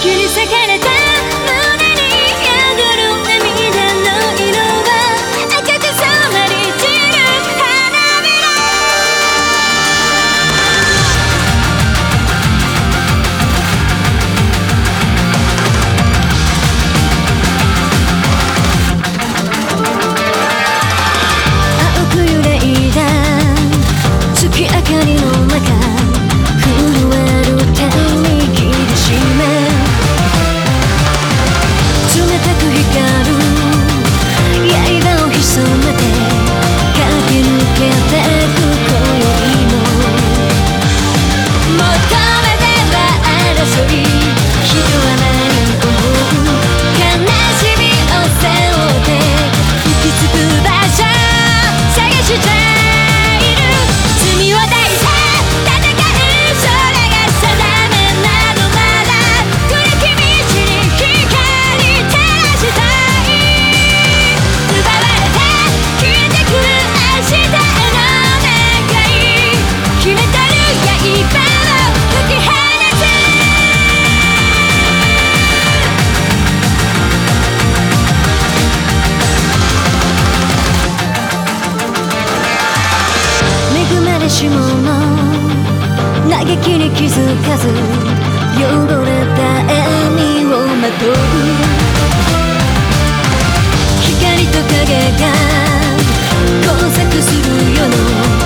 り裂かれた胸に宿る涙の色は赤く染まり散る花びら。青く揺らいだ月明かりの中、震える手握りしめ、冷たく光る刃を潜めて駆け抜けてく今宵も求めては争い、人は何を思う、悲しみを背負って行き着く場所探している。罪を抱いて戦うそれが定めなのなら、暗き道に光照らしたい。奪われて消えてく明日への願い、決めたる刃を解き放つ。恵まれし者嘆きに気づかず汚れた笑みをまとう。光と影が交錯する世の